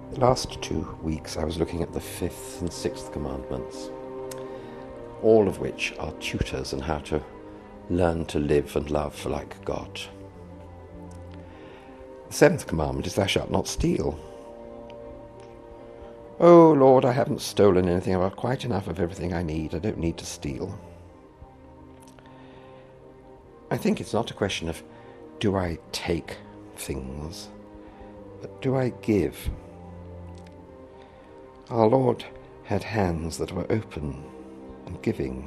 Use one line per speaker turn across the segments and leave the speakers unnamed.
The last 2 weeks I was looking at the 5th and 6th commandments, all of which are tutors on how to learn to live and love like God. The 7th commandment is thou shalt not steal. Oh Lord, I haven't stolen anything. I've got quite enough of everything I need. I don't need to steal. I think it's not a question of do I take things, but do I give? Our Lord had hands that were open and giving.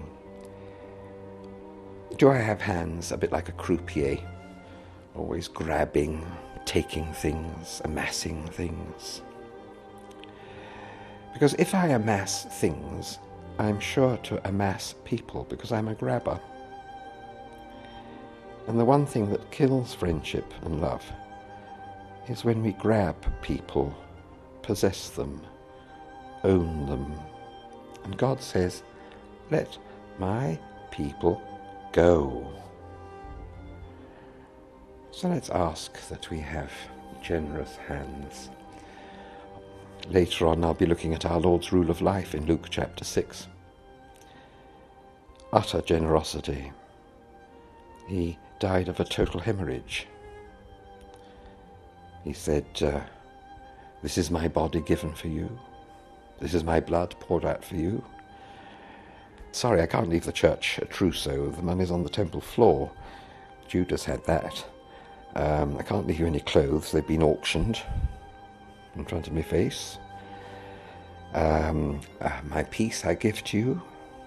Do I have hands a bit like a croupier, always grabbing, taking things, amassing things? Because if I amass things, I'm sure to amass people because I'm a grabber. And the one thing that kills friendship and love is when we grab people, possess them, own them. And God says, let my people go. So let's ask that we have generous hands. Later on I'll be looking at our Lord's rule of life in Luke chapter 6. Utter generosity. He died of a total hemorrhage. He said, this is my body given for you. This is my blood poured out for you. Sorry, I can't leave the church at trousseau. The money's on the temple floor. Judas had that. I can't leave you any clothes. They've been auctioned in front of my face. My peace I give to you.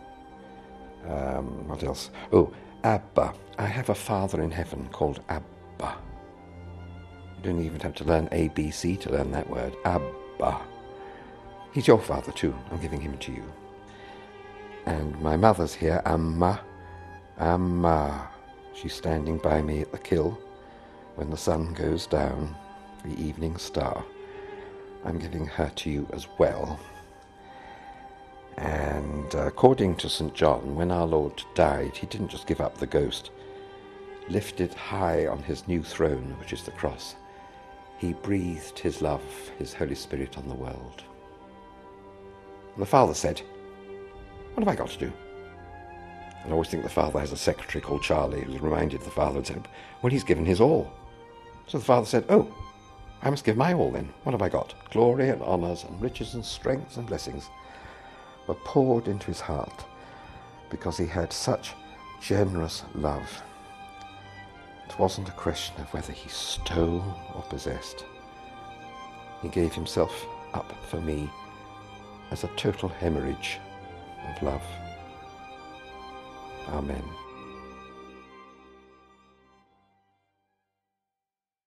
What else? Oh, Abba. I have a Father in heaven called Abba. You don't even have to learn ABC to learn that word. Abba. He's your father too. I'm giving him to you. And my mother's here, Amma. Amma. She's standing by me at the kill when the sun goes down, the evening star. I'm giving her to you as well. And according to St. John, when our Lord died, he didn't just give up the ghost. Lifted high on his new throne, which is the cross, he breathed his love, his Holy Spirit on the world. And the Father said, what have I got to do? And I always think the Father has a secretary called Charlie who's reminded the Father and said, well, he's given his all. So the Father said, oh, I must give my all then. What have I got? Glory and honours and riches and strengths and blessings were poured into his heart because he had such generous love. It wasn't a question of whether he stole or possessed. He gave himself up for me as a total hemorrhage of love. Amen.